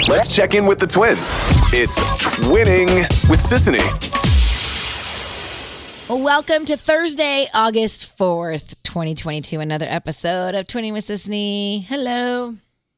Let's check in with the twins. It's Twinning with Sisanie. Well, welcome to Thursday, August 4th, 2022. Another episode of Twinning with Sisanie. Hello.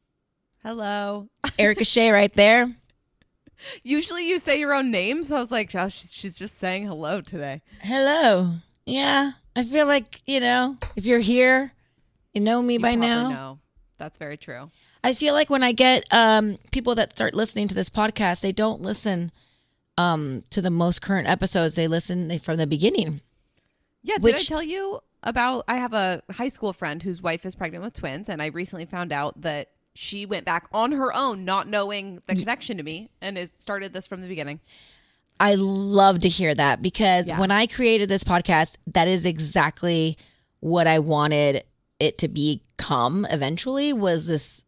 Hello. Erica Shea right there. Usually you say your own name, so I was like, oh, she's just saying hello today. Hello. Yeah, I feel like, if you're here, you know me by now. No, that's very true. I feel like when I get people that start listening to this podcast, they don't listen to the most current episodes. They listen from the beginning. Yeah, did I tell you about, I have a high school friend whose wife is pregnant with twins, and I recently found out that she went back on her own, not knowing the connection to me, and has started this from the beginning. I love to hear that because when I created this podcast, that is exactly what I wanted it to become eventually, was this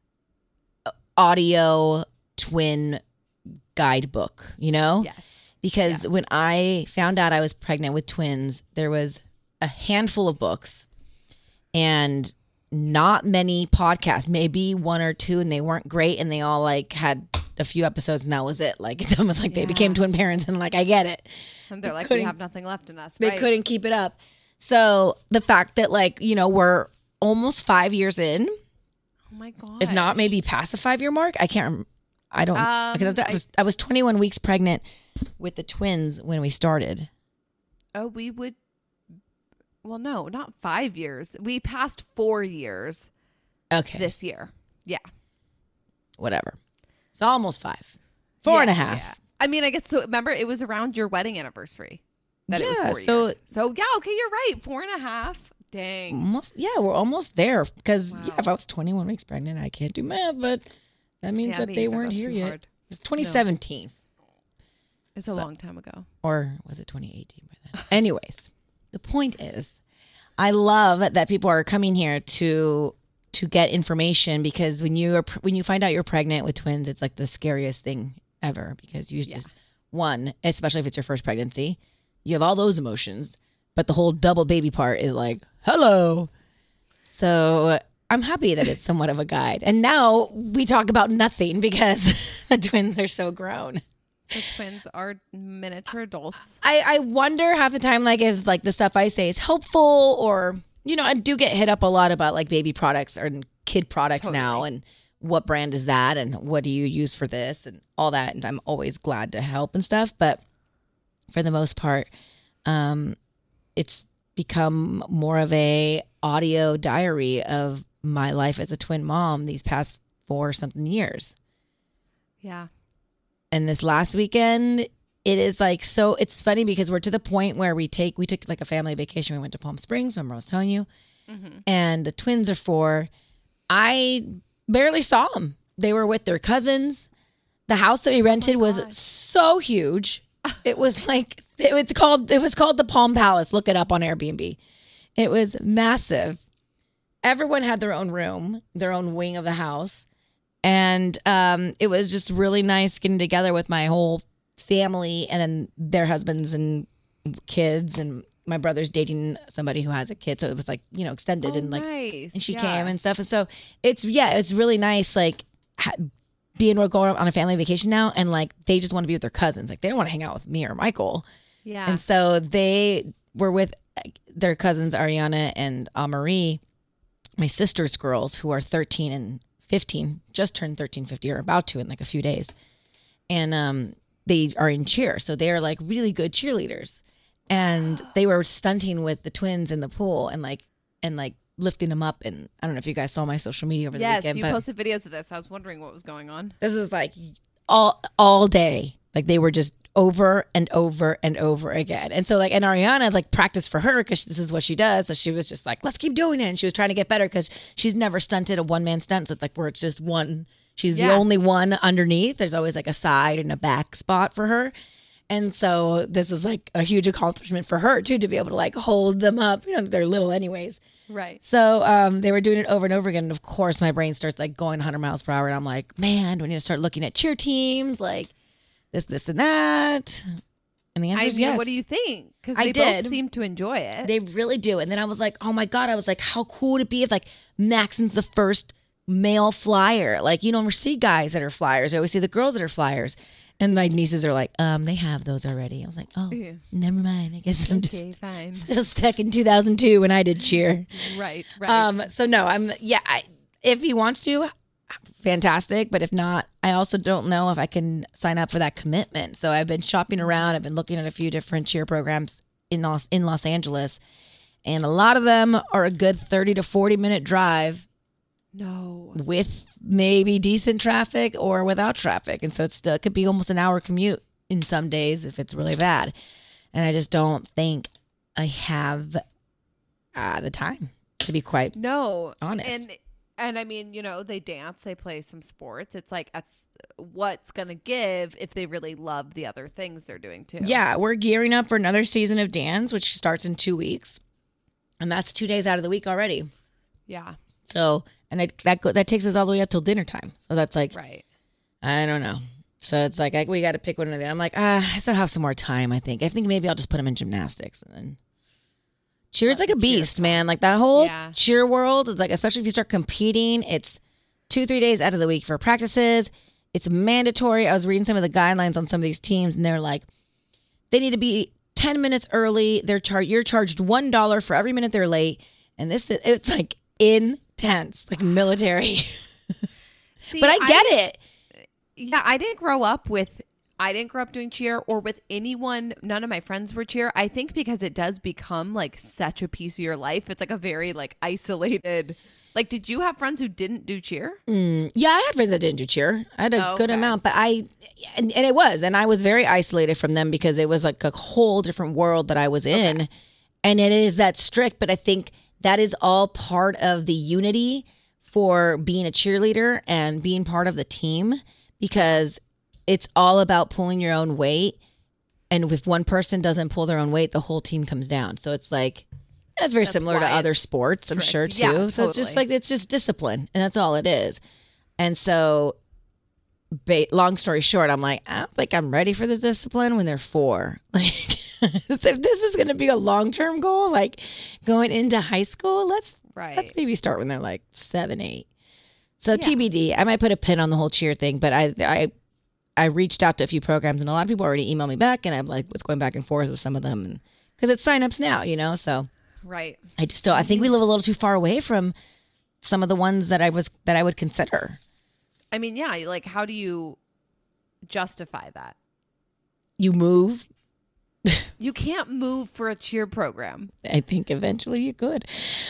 audio twin guidebook, Yes. Because when I found out I was pregnant with twins, there was a handful of books and not many podcasts, maybe one or two, and they weren't great, and they all had a few episodes, and that was it. It's almost like they became twin parents, and I get it. And they're like, we have nothing left in us. They couldn't keep it up. So the fact that we're almost 5 years in. Oh my god! If not, maybe past the 5-year mark. I can't remember. I don't because I was 21 weeks pregnant with the twins when we started. Oh, we would. Well, no, not 5 years. We passed 4 years. Okay. This year. Yeah. Whatever. It's almost 5. 4.5. Yeah. I mean, I guess so. Remember, it was around your wedding anniversary that it was 4 years. So yeah, okay, you're right. 4.5. Dang. We're almost there. Because if I was 21 weeks pregnant, I can't do math, but that means that they weren't here yet. Hard. It was 2017. No. It's a long time ago. Or was it 2018 by then? Anyways. The point is, I love that people are coming here to get information, because when you find out you're pregnant with twins, it's like the scariest thing ever, because you just especially if it's your first pregnancy, you have all those emotions, but the whole double baby part is like, hello. So I'm happy that it's somewhat of a guide. And now we talk about nothing because the twins are so grown. The twins are miniature adults. I wonder half the time, if the stuff I say is helpful, or, I do get hit up a lot about baby products or kid products now, and what brand is that, and what do you use for this, and all that. And I'm always glad to help and stuff. But for the most part, it's become more of a audio diary of my life as a twin mom these past 4-something years. Yeah. And this last weekend, it is so it's funny because we're to the point where we took a family vacation. We went to Palm Springs, remember I was telling you, and the twins are 4. I barely saw them. They were with their cousins. The house that we rented was so huge. It was it was called the Palm Palace. Look it up on Airbnb. It was massive. Everyone had their own room, their own wing of the house. And it was just really nice getting together with my whole family, and then their husbands and kids, and my brother's dating somebody who has a kid, so it was extended, and nice. And she came and stuff, and so it's really nice being going on a family vacation now, and they just want to be with their cousins, they don't want to hang out with me or Michael, and so they were with their cousins Ariana and Marie, my sister's girls, who are 13 and 15, just turned 13, 50, or about to in a few days. And they are in cheer. So they are really good cheerleaders. And they were stunting with the twins in the pool and lifting them up. And I don't know if you guys saw my social media over the weekend. Yes, you posted videos of this. I was wondering what was going on. This is all day. They were just over and over and over again. And so and Ariana practiced for her because this is what she does. So she was just let's keep doing it. And she was trying to get better because she's never stunted a one-man stunt. So it's where it's just one. She's the only one underneath. There's always a side and a back spot for her. And so this is a huge accomplishment for her too, to be able to hold them up. They're little anyways. Right. So they were doing it over and over again. And of course my brain starts going 100 miles per hour. And I'm like, man, do I need to start looking at cheer teams? This, and that. And the answer is yes. What do you think? Because they both seem to enjoy it. They really do. And then I was like, oh my God. I was like, how cool would it be if Maxon's the first male flyer. Like, you don't ever see guys that are flyers. I always see the girls that are flyers. And my nieces are like, they have those already. I was like, oh, never mind. I guess I'm just fine. Still stuck in 2002 when I did cheer. Right. So no, if he wants to, fantastic. But if not, I also don't know if I can sign up for that commitment. So I've been shopping around. I've been looking at a few different cheer programs in Los Angeles. And a lot of them are a good 30 to 40 minute drive. No. With maybe decent traffic or without traffic. And so it could be almost an hour commute in some days if it's really bad. And I just don't think I have the time, to be quite honest. And I mean, they dance, they play some sports. It's like, that's what's going to give if they really love the other things they're doing too. Yeah, we're gearing up for another season of dance, which starts in 2 weeks. And that's 2 days out of the week already. Yeah. So, and that takes us all the way up till dinner time. So that's like, right. I don't know. So it's like, we got to pick one of them. I'm like, I still have some more time, I think. I think maybe I'll just put them in gymnastics. And then cheer's like a beast, man. Like that whole cheer world, it's like, especially if you start competing, it's 2-3 days out of the week for practices. It's mandatory. I was reading some of the guidelines on some of these teams, and they're like, they need to be 10 minutes early. You're charged $1 for every minute they're late. And it's like intense, like military. See, but I get it. Yeah, I didn't grow up doing cheer or with anyone. None of my friends were cheer. I think because it does become like such a piece of your life. It's like a very like isolated. Like, did you have friends who didn't do cheer? Yeah, I had friends that didn't do cheer. I had a good amount, but and I was very isolated from them because it was like a whole different world that I was in. And it is that strict, but I think that is all part of the unity for being a cheerleader and being part of the team, because it's all about pulling your own weight. And if one person doesn't pull their own weight, the whole team comes down. So it's like, that's very similar to other sports, strict. I'm sure, too. Yeah, so it's just like, it's just discipline, and that's all it is. And so, long story short, I'm like, I don't think I'm ready for this discipline when they're 4. Like, if this is going to be a long-term goal, like going into high school, let's maybe start when they're like 7, 8. So TBD, I might put a pin on the whole cheer thing, but I reached out to a few programs, and a lot of people already emailed me back, and I'm like, was going back and forth with some of them, because it's signups now, so. Right. I think we live a little too far away from some of the ones that I would consider. I mean, yeah, like, how do you justify that? You move. You can't move for a cheer program. I think eventually you could.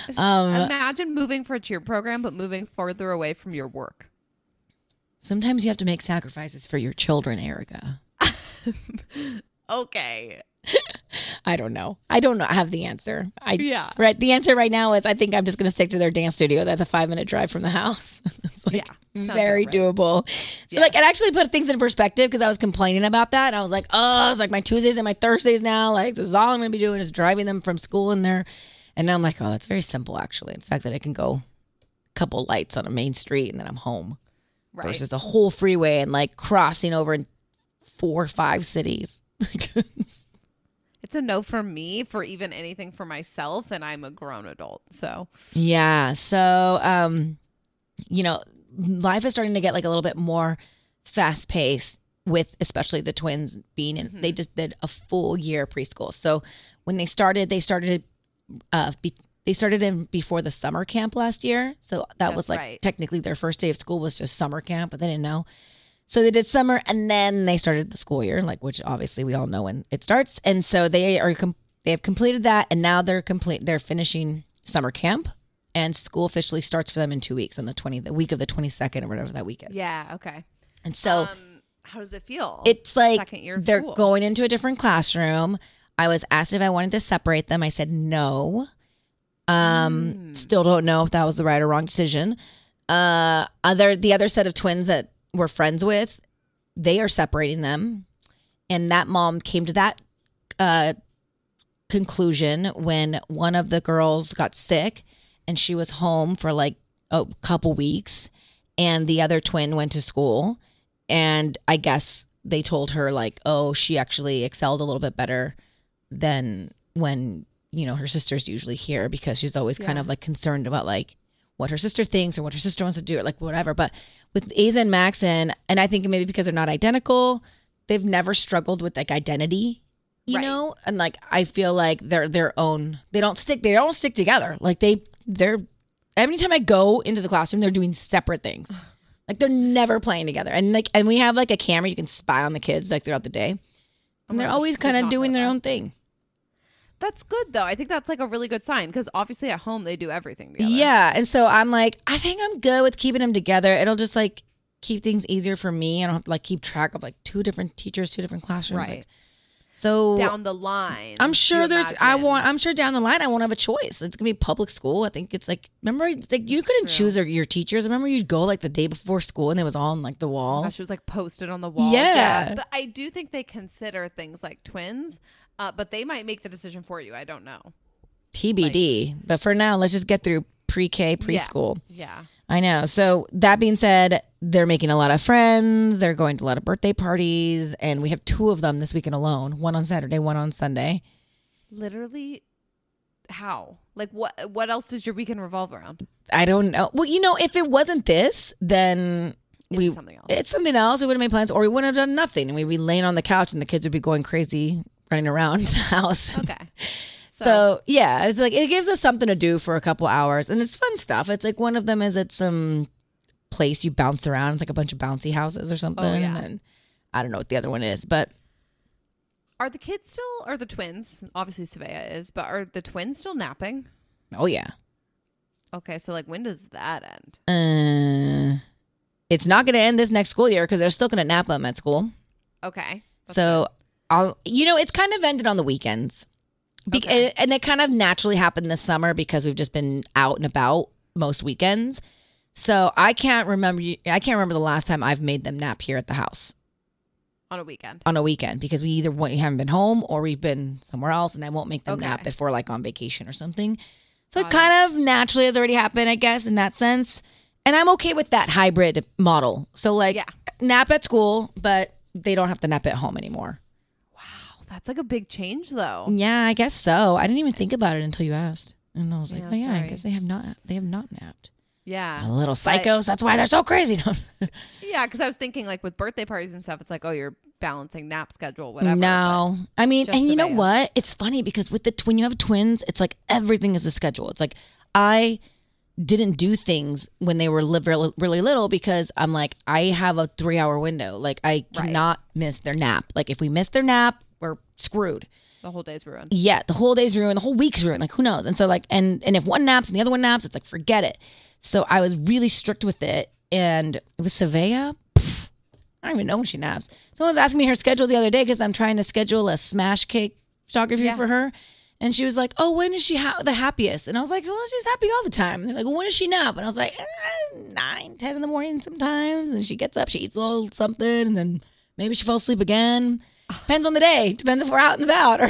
Imagine moving for a cheer program, but moving farther away from your work. Sometimes you have to make sacrifices for your children, Erica. Okay. I don't know. I have the answer. Right. The answer right now is I think I'm just going to stick to their dance studio. That's a 5-minute drive from the house. It's like very doable. So like, it actually put things in perspective, because I was complaining about that. And I was like, it's like my Tuesdays and my Thursdays now. Like, this is all I'm going to be doing is driving them from school in there. And now I'm like, that's very simple, actually. The fact that I can go a couple lights on a main street and then I'm home. Right. Versus a whole freeway and like crossing over in 4 or 5 cities. It's a no for me for even anything for myself, and I'm a grown adult. So yeah. So life is starting to get like a little bit more fast paced, with especially the twins being in. They just did a full year preschool. So when they started in before the summer camp last year. So that was like technically their first day of school was just summer camp, but they didn't know. So they did summer, and then they started the school year, like, which obviously we all know when it starts. And so they have completed that, and now they're finishing summer camp, and school officially starts for them in 2 weeks on the week of the 22nd or whatever that week is. Yeah. Okay. And so how does it feel? It's like second year of they're school. Going into a different classroom. I was asked if I wanted to separate them. I said no. Still don't know if that was the right or wrong decision. The other set of twins that we're friends with, they are separating them, and that mom came to that conclusion when one of the girls got sick and she was home for like a couple weeks, and the other twin went to school, and I guess they told her like, she actually excelled a little bit better than when her sister's usually here, because she's always kind of like concerned about like what her sister thinks or what her sister wants to do or like whatever. But with Aza and Maxon, and I think maybe because they're not identical, they've never struggled with like identity, you know? And like, I feel like they're their own, they don't stick together. Like they're, every time I go into the classroom, they're doing separate things. Like they're never playing together. And we have like a camera, you can spy on the kids like throughout the day. And they're always kind of doing their own thing. That's good, though. I think that's like a really good sign because obviously at home they do everything together. Yeah. And so I'm like, I think I'm good with keeping them together. It'll just like keep things easier for me. I don't have to like keep track of like 2 different teachers, 2 different classrooms. Right. Like, so down the line, I'm sure I'm sure down the line I won't have a choice. It's gonna be public school. I think it's like, remember, like you couldn't choose your teachers. Remember you'd go like the day before school and it was on like the wall. She was like posted on the wall. Yeah. But I do think they consider things like twins, but they might make the decision for you. I don't know. TBD. But for now, let's just get through pre-K, preschool. Yeah. I know. So that being said, they're making a lot of friends. They're going to a lot of birthday parties. And we have 2 of them this weekend alone. One on Saturday, one on Sunday. Literally, how? Like, what else does your weekend revolve around? I don't know. Well, you know, if it wasn't this, then It's something else. It's something else. We would have made plans or we wouldn't have done nothing. And we'd be laying on the couch and the kids would be going crazy, running around the house. Okay. So yeah, it's like it gives us something to do for a couple hours, and it's fun stuff. It's like one of them is it's some place you bounce around. It's like a bunch of bouncy houses or something. Oh, yeah. And I don't know what the other one is, but are the kids still, or the twins? Obviously, Savea is, but are the twins still napping? oh yeah, Okay, so like when does that end? It's not going to end this next school year because they're still going to nap them at school. Okay. So it's kind of ended on the weekends. Okay. And it kind of naturally happened this summer because we've just been out and about most weekends. So I can't remember the last time I've made them nap here at the house on a weekend because we either haven't been home or we've been somewhere else, and I won't make them nap if we're like on vacation or something. So it kind of naturally has already happened, I guess, in that sense. And I'm okay with that hybrid model. So like nap at school, but they don't have to nap at home anymore. That's like a big change, though. Yeah, I guess so. I didn't even think about it until you asked, and I was like, Yeah, I guess they have not napped. Yeah, A little psychos. That's why they're so crazy. yeah, because I was thinking like with birthday parties and stuff, it's like, oh, you're balancing nap schedule, whatever. No, I mean, just and you know Savea's. what? It's funny because when you have twins, it's like everything is a schedule. It's like I didn't do things when they were really, really little because I'm like, I have a 3-hour window. Like I cannot miss their nap. Like if we miss their nap, we're screwed. The whole day's ruined. Yeah, the whole day's ruined. The whole week's ruined. Like who knows? And so like, and if one naps and the other one naps, it's like forget it. So I was really strict with it. And it was Savea. I don't even know when she naps. Someone was asking me her schedule the other day because I'm trying to schedule a smash cake photography for her. And she was like, oh, when is she the happiest? And I was like, well, she's happy all the time. And they're like, well, when does she nap? And I was like, 9, 10 in the morning sometimes. And she gets up, she eats a little something, and then maybe she falls asleep again. Depends on the day. Depends if we're out and about. Or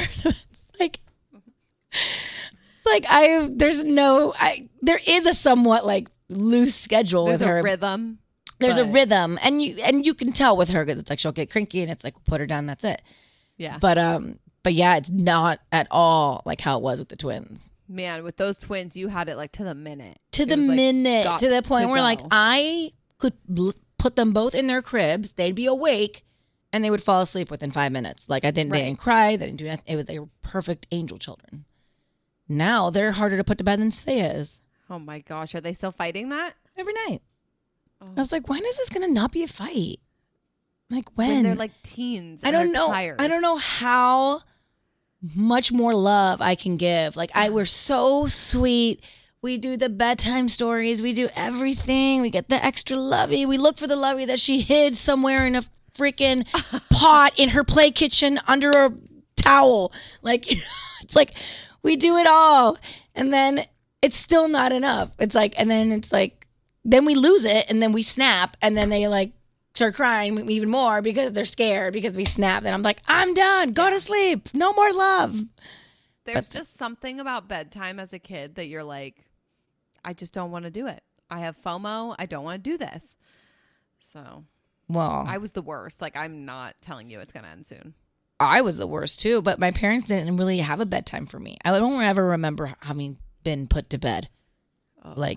there is a somewhat like loose schedule with her. There's a rhythm. There's a rhythm, and you can tell with her because it's like she'll get cranky and it's like we'll put her down. That's it. Yeah. But yeah, it's not at all like how it was with the twins. Man, with those twins, you had it like to the minute. To It the was, like, minute, got to the point where go. like I could put them both in their cribs. They'd be awake, and they would fall asleep within 5 minutes. Like they didn't cry. They didn't do nothing. They were perfect angel children. Now they're harder to put to bed than Svea is. Oh my gosh, are they still fighting that? Every night. Oh. I was like, when is this going to not be a fight? Like when they're like teens. I And don't they're know. Tired. I don't know how much more love I can give. Like we're so sweet. We do the bedtime stories. We do everything. We get the extra lovey. We look for the lovey that she hid somewhere in a freaking pot in her play kitchen under a towel. Like it's like we do it all, and then it's still not enough. It's like, and then it's like, then we lose it, and then we snap, and then they like start crying even more because they're scared because we snapped. And I'm like, I'm done. Go to sleep. No more love. There's just something about bedtime as a kid that you're like, I just don't want to do it. I have FOMO. I don't want to do this. So, well, I was the worst. Like, I'm not telling you it's going to end soon. I was the worst too, but my parents didn't really have a bedtime for me. I don't ever remember having been put to bed. Oh. Like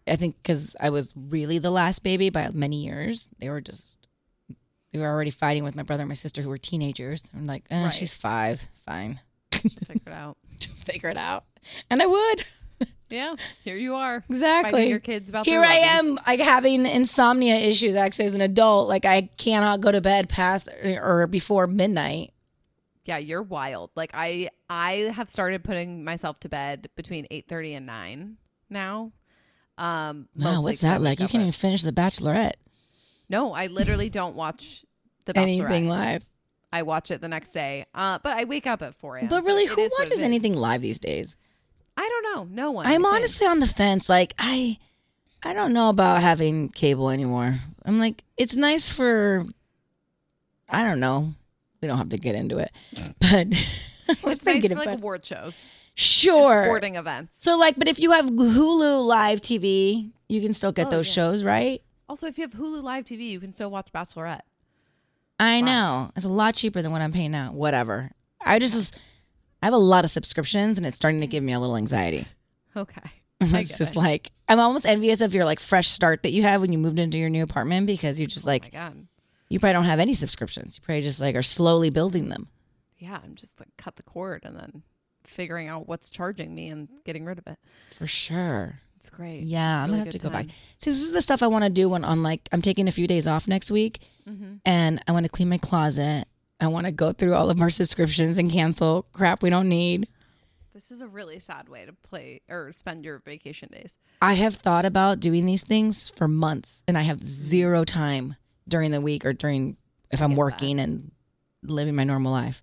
I think because I was really the last baby by many years, they were already fighting with my brother and my sister who were teenagers. I'm like, Right. she's 5. Fine. Figure it out. Figure it out. And I would. Yeah, here you are. Exactly. Fighting your kids about Here their I hobbies. am, like having insomnia issues actually as an adult. Like I cannot go to bed past or before midnight. Yeah, you're wild. Like I have started putting myself to bed between 8:30 and 9 now. Wow, Mostly what's 'cause I that like? wake You up can't at- even finish The Bachelorette. No, I literally don't watch The Bachelorette. Anything live. I watch it the next day. But I wake up at 4 a.m. But so really, it who is what it watches is. anything live these days? I don't know. No one. I'm I think. honestly on the fence. Like I don't know about having cable anymore. I'm like, it's nice for, I don't know. We don't have to get into it, but I was It's nice thinking for like about award shows, sure and sporting events. So like, but if you have Hulu Live TV, you can still get Oh, those yeah. shows, right? Also, if you have Hulu Live TV, you can still watch Bachelorette. I Wow. know it's a lot cheaper than what I'm paying now. Whatever. I have a lot of subscriptions, and it's starting to give me a little anxiety. Okay. I It's get just it. like I'm almost envious of your like fresh start that you have when you moved into your new apartment because you're just Oh like my God. you probably don't have any subscriptions. You probably just like are slowly building them. Yeah, I'm just like cut the cord and then figuring out what's charging me and getting rid of it. For sure. It's great. Yeah, It's a I'm really gonna have to good go back. time. See, this is the stuff I want to do when on like I'm taking a few days off next week, and I want to clean my closet. I want to go through all of our subscriptions and cancel crap we don't need. This is a really sad way to play or spend your vacation days. I have thought about doing these things for months, and I have zero time during the week or during if I'm get working and living my normal life.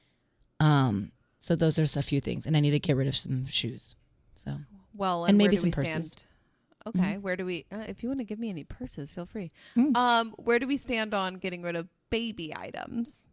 So those are a few things, and I need to get rid of some shoes. So Well, And where maybe do some we purses. stand? Okay, where do we? If you want to give me any purses, feel free. Mm. Where do we stand on getting rid of baby items?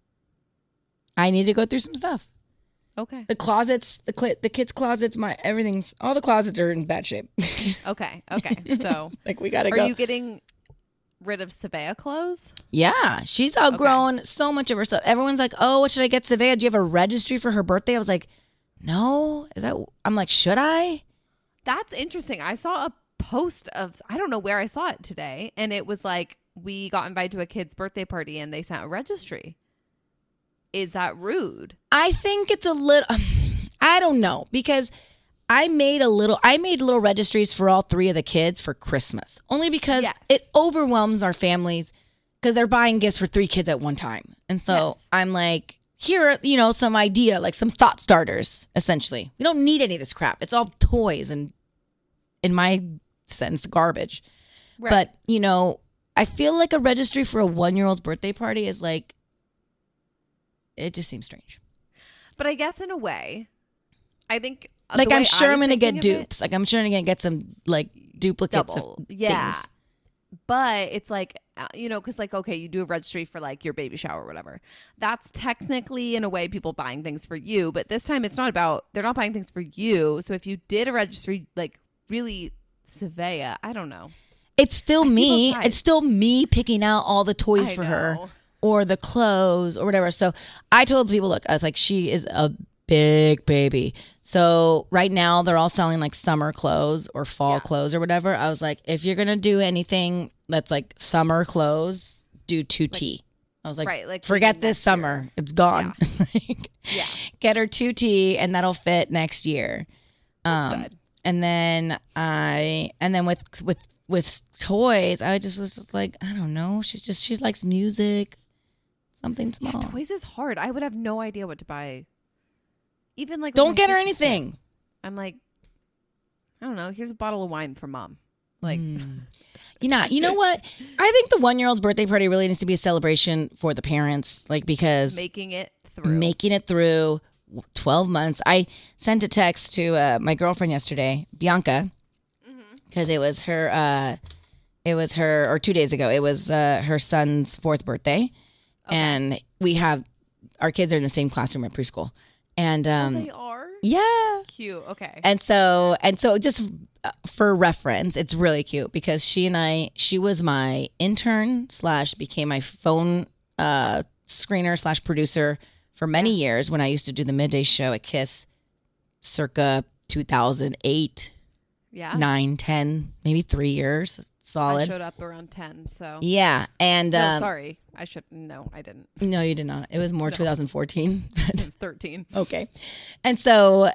I need to go through some stuff. Okay. The closets, the kids' closets, all the closets are in bad shape. Okay. Okay. So, Like we gotta are go. you getting rid of Savea clothes? Yeah, she's outgrown so much of her stuff. Everyone's like, "Oh, what should I get Savea? Do you have a registry for her birthday?" I was like, "No." I'm like, "Should I?" That's interesting. I saw a post of, I don't know where I saw it today, and it was like, we got invited to a kid's birthday party and they sent a registry. Is that rude? I think it's a little. I don't know because I made little registries for all 3 of the kids for Christmas, only because Yes. it overwhelms our families because they're buying gifts for 3 kids at one time, and so Yes. I'm like, here, some idea, like some thought starters. Essentially, we don't need any of this crap. It's all toys and, in my sense, garbage. Right. But I feel like a registry for a 1-year-old's birthday party is like, it just seems strange. But I guess in a way, I think Like the I'm way sure I I'm was gonna get thinking of it- dupes. Like I'm sure I'm gonna get some like duplicates double. of Yeah. things. But it's like, because like, okay, you do a registry for like your baby shower or whatever. That's technically in a way people buying things for you. But this time they're not buying things for you. So if you did a registry, like really Savea, I don't know. It's still I see me. both sides. It's still me picking out all the toys I for her know. or the clothes or whatever. So I told people, look, I was like, she is a big baby. So right now they're all selling like summer clothes or fall clothes or whatever. I was like, if you're going to do anything that's like summer clothes, do 2T. I was like, Right, like forget maybe this next summer. year. It's gone. Like, Yeah. get her 2T and that'll fit next year. Good. And then with toys, I just was just like, I don't know. She likes music, something small. Yeah, toys is hard. I would have no idea what to buy. Even like with Don't my get her sister's kid. anything. I'm like, I don't know. Here's a bottle of wine for mom. Like, You know what? I think the 1-year-old's birthday party really needs to be a celebration for the parents, like because making it through. making it through 12 months. I sent a text to my girlfriend yesterday, Bianca, because it was her, or 2 days ago, it was her son's 4th birthday. And our kids are in the same classroom at preschool. And They are yeah. cute. Okay. And so just for reference, it's really cute because she was my intern / became my phone screener / producer for many years when I used to do the midday show at KISS circa 2008. Yeah. 9, 10, maybe 3 years. Solid. I showed up around 10, so. Yeah. And No, sorry. No, I didn't. No, you did not. It was more 2014. It was 13. Okay. And so,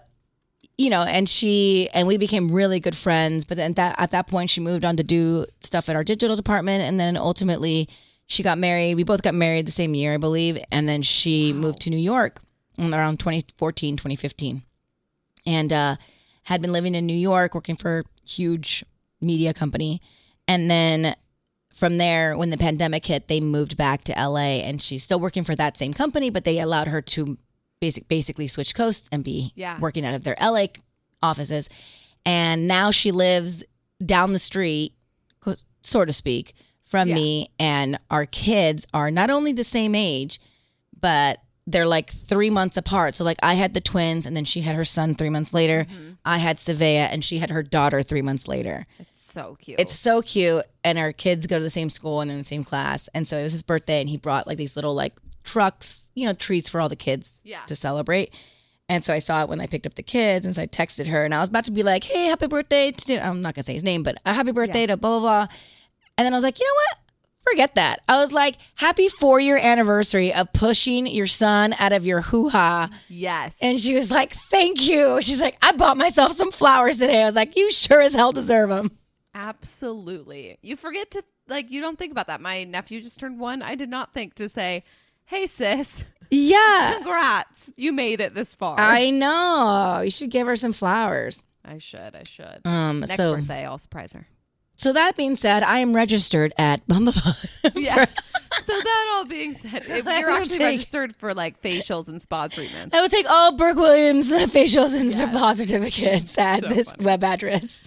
and we became really good friends. But then at that point, she moved on to do stuff at our digital department. And then ultimately, she got married. We both got married the same year, I believe. And then she moved to New York around 2014, 2015. And had been living in New York, working for a huge media company. And then from there, when the pandemic hit, they moved back to LA. And she's still working for that same company, but they allowed her to basically switch coasts and be working out of their LA offices. And now she lives down the street, so to speak, from me. And our kids are not only the same age, but they're like 3 months apart. So like I had the twins and then she had her son 3 months later. Mm-hmm. I had Savea and she had her daughter 3 months later. It's so cute. It's so cute. And our kids go to the same school and they're in the same class. And so it was his birthday and he brought like these little like trucks, treats for all the kids to celebrate. And so I saw it when I picked up the kids. And so I texted her and I was about to be like, hey, happy birthday to, I'm not going to say his name, but a happy birthday to blah, blah, blah. And then I was like, you know what? Forget that. I was like, happy 4-year anniversary of pushing your son out of your hoo-ha. Yes. And she was like, thank you. She's like, I bought myself some flowers today. I was like, you sure as hell deserve them. Absolutely. You forget to, you don't think about that. My nephew just turned 1. I did not think to say, hey, sis. Yeah. Congrats. You made it this far. I know. You should give her some flowers. I should. Next so, birthday, I'll surprise her. So that being said, I am registered at Bumblebee. Yeah. So that all being said, you're actually registered for facials and spa treatments. I would take all Burke Williams facials and spa certificates at this web address.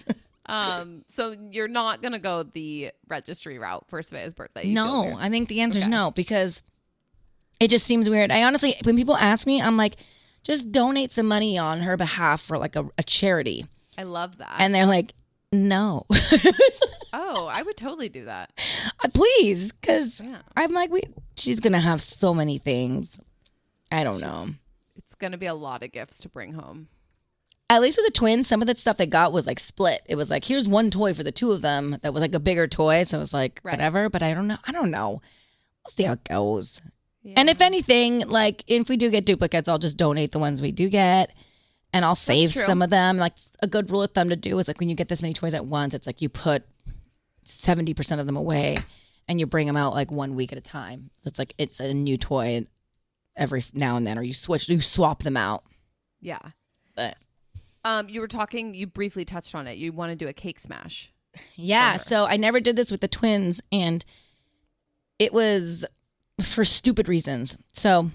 So you're not gonna go the registry route for Savea's birthday? No, I think the answer is no, because it just seems weird. I honestly, when people ask me, I'm like, just donate some money on her behalf for a charity. I love that. And they're like, no. Oh, I would totally do that. Please, because I'm like, she's going to have so many things. I don't know. It's going to be a lot of gifts to bring home. At least with the twins, some of the stuff they got was split. It was here's one toy for the two of them that was a bigger toy. So it was whatever, but I don't know. We'll see how it goes. Yeah. And if anything, if we do get duplicates, I'll just donate the ones we do get. And I'll save some of them. A good rule of thumb to do is when you get this many toys at once, it's you put 70% of them away and you bring them out 1 week at a time. So it's it's a new toy every now and then, or you swap them out. Yeah. But you briefly touched on it. You want to do a cake smash. Yeah. So I never did this with the twins and it was for stupid reasons. So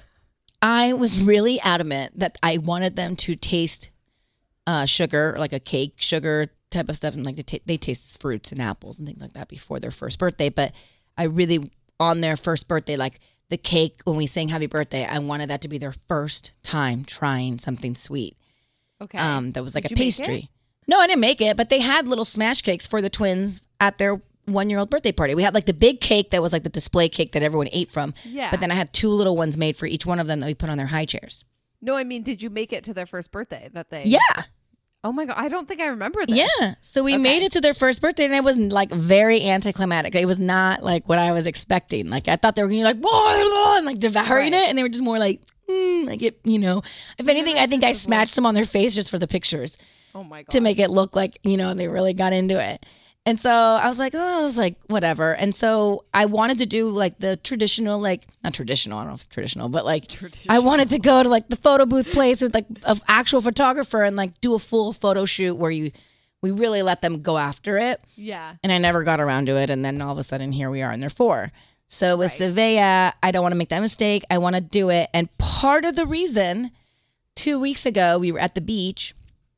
I was really adamant that I wanted them to taste sugar, a cake sugar type of stuff. And they taste fruits and apples and things like that before their first birthday. But I really, on their first birthday, the cake, when we sang happy birthday, I wanted that to be their first time trying something sweet. Okay. That was a pastry. No, I didn't make it, but they had little smash cakes for the twins at their 1-year-old birthday party. We had the big cake that was the display cake that everyone ate from. Yeah. But then I had 2 little ones made for each one of them that we put on their high chairs. No, I mean, did you make it to their first birthday that they? Yeah. Oh my God. I don't think I remember that. Yeah. So we made it to their first birthday and it was very anticlimactic. It was not what I was expecting. I thought they were going to be blah, and devouring it. And they were just more if anything, I think I smashed them on their face just for the pictures. Oh my God. To make it look they really got into it. And so I was whatever. And so I wanted to do the traditional, not traditional, I don't know if it's traditional, but I wanted to go to the photo booth place with an actual photographer and do a full photo shoot where we really let them go after it. Yeah. And I never got around to it. And then all of a sudden here we are and they're 4. So with Savea, I don't want to make that mistake. I want to do it. And part of the reason 2 weeks ago we were at the beach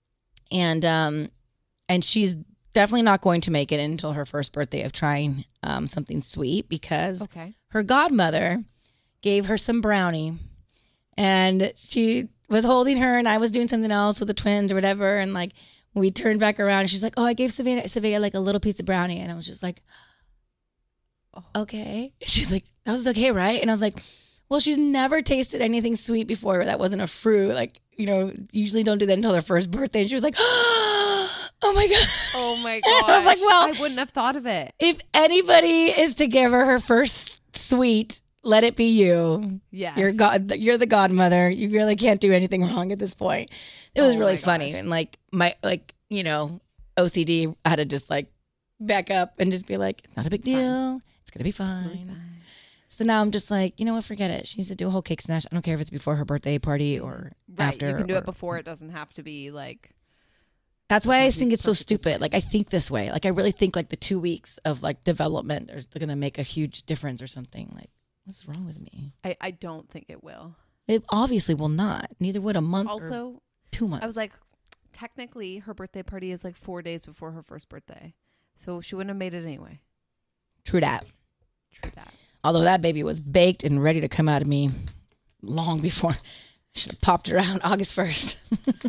and she's definitely not going to make it until her first birthday of trying something sweet because her godmother gave her some brownie and she was holding her and I was doing something else with the twins or whatever. And we turned back around and she's like, oh, I gave Savea a little piece of brownie. And I was just okay. She's like, that was okay, right? And I was like, well, she's never tasted anything sweet before that wasn't a fruit. Usually don't do that until their first birthday. And she was like, Oh my God. Oh my gosh. I was like, well, I wouldn't have thought of it. If anybody is to give her first sweet, let it be you. Yes. You're the godmother. You really can't do anything wrong at this point. It was Oh really my funny. gosh. And OCD had to just like back up and just be like, it's not a big deal. It's going to be fine. So now I'm just like, you know what? Forget it. She needs to do a whole cake smash. I don't care if it's before her birthday party or after. You can do it before. It doesn't have to be like. That's why I think it's so stupid. Like I think this way. Like I really think like the 2 weeks of like development are going to make a huge difference or something. Like what's wrong with me? I don't think it will. It obviously will not. Neither would a month Also, or 2 months. I was like, technically, her birthday party is like 4 days before her first birthday. So she wouldn't have made it anyway. True that. True that. Although that baby was baked and ready to come out of me long before. I should have popped it around August 1st.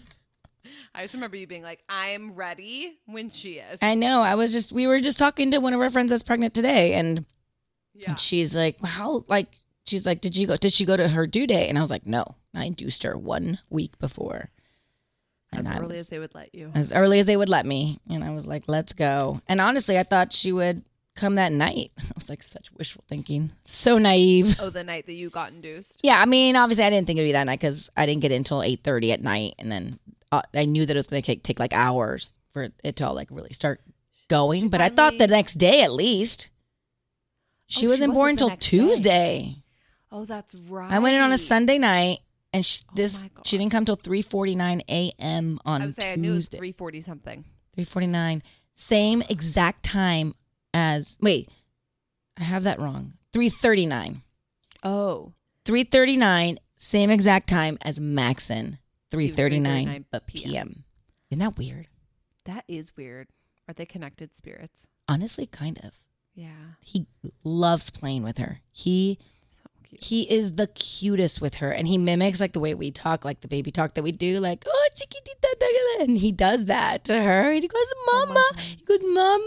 I just remember you being like, I'm ready when she is. I know. We were just talking to one of our friends that's pregnant today. And she's like, how, like, she's like, did she go to her due date? And I was like, no, I induced her 1 week before. As early as they would let you. As early as they would let me. And I was like, let's go. And honestly, I thought she would come that night. I was like, such wishful thinking. So naive. Oh, the night that you got induced? Yeah, I mean, obviously I didn't think it'd be that night because I didn't get in until 8:30 at night. And then I knew that it was going to take like hours for it to all like really start going. But I thought the next day at least. She wasn't born until Tuesday. Oh, that's right. I went in on a Sunday night. And she didn't come till 3:49 a.m. on Tuesday. I knew it was 3:40 something. 3:49. Same exact time as, wait, I have that wrong. 3:39. Oh. 3:39, same exact time as Maxon. 3:39 p.m. Isn't that weird? That is weird. Are they connected spirits? Honestly, kind of. Yeah. He loves playing with her. He is the cutest with her, and he mimics like the way we talk, like the baby talk that we do, like, oh, chiquitita, and he does that to her, and he goes, mama, he goes,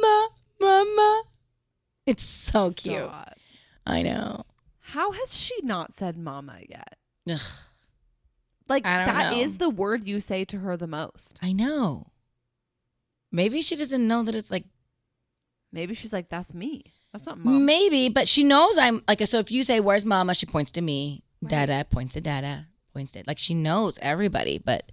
mama. It's so cute. I know. How has she not said mama yet? Ugh. Like, I don't that know. is the word you say to her the most. I know. Maybe she doesn't know that it's like. Maybe she's like, that's me. That's not mom. Maybe, but she knows I'm like, so if you say, where's mama? She points to me. Right. Dada points to dada. Points to, like, she knows everybody, but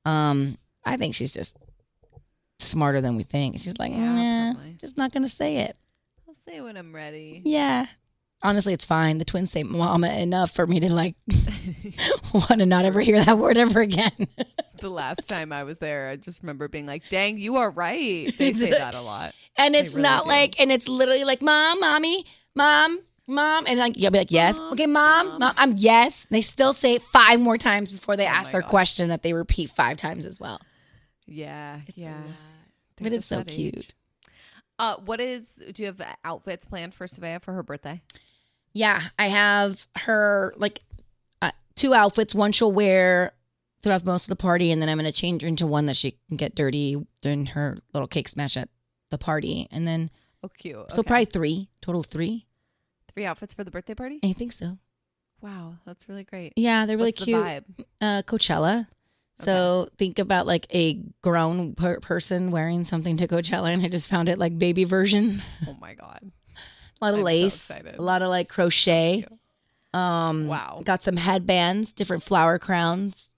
I think she's just smarter than we think. She's like, just not going to say it. I'll say it when I'm ready. Yeah. Honestly, it's fine. The twins say mama enough for me to like want to not ever hear that word ever again. The last time I was there, I just remember being like, dang, you are right. They say that a lot. And it's really not do. like, and it's literally like, mom, mommy, mom. And like, you'll be like, yes. Okay, mom, I'm yes. And they still say it 5 more times before they ask their question that they repeat 5 times as well. Yeah. But it's so cute. Do you have outfits planned for Savea for her birthday? Yeah, I have her like 2 outfits. One she'll wear throughout most of the party, and then I'm going to change her into one that she can get dirty during her little cake smash at the party. And then, cute. So probably 3, total 3. 3 outfits for the birthday party? I think so. Wow, that's really great. Yeah, they're really What's cute. The vibe? Coachella. So think about like a grown person wearing something to Coachella, and I just found it like baby version. Oh my God. A lot of lace, a lot of like crochet. Wow. Got some headbands, different flower crowns.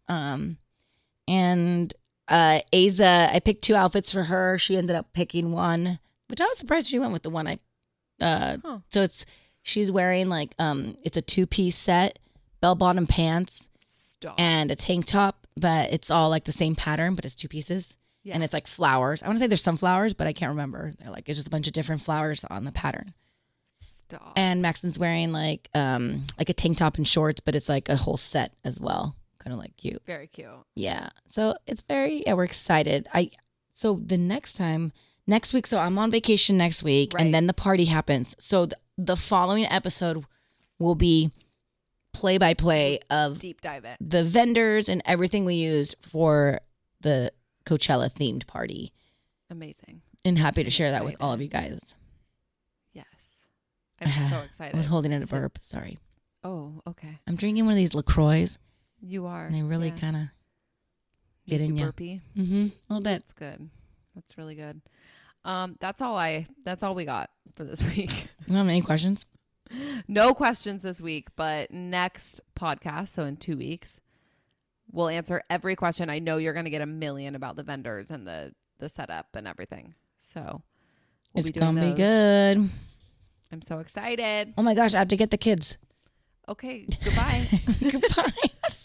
And Aza, I picked 2 outfits for her. She ended up picking one, which I was surprised she went with the one So she's wearing like, it's a 2-piece set, bell-bottom pants. And a tank top, but it's all like the same pattern, but it's 2 pieces. Yeah. And it's like flowers. I want to say there's some flowers, but I can't remember. They're like, it's just a bunch of different flowers on the pattern. Stop. And Maxon's wearing like a tank top and shorts, but it's like a whole set as well. Kind of like cute. Very cute. Yeah. So it's we're excited. So the next week, so I'm on vacation next week, and then the party happens. So the following episode will be play-by-play of deep dive it, the vendors and everything we used for the Coachella themed party. Amazing. And happy to share that with all of you guys. Yes. I'm so excited. I was holding in a burp. Sorry. Oh, okay. I'm drinking one of these LaCroix. You are. And they really kind of get in you. Burpy. Mm-hmm. A little bit. That's good. That's really good. That's all we got for this week. You have any questions? No questions this week, but next podcast, so in 2 weeks, we'll answer every question. I know you're going to get a million about the vendors and the setup and everything. So it's going to be good. I'm so excited. Oh my gosh, I have to get the kids. Okay, goodbye. Goodbye.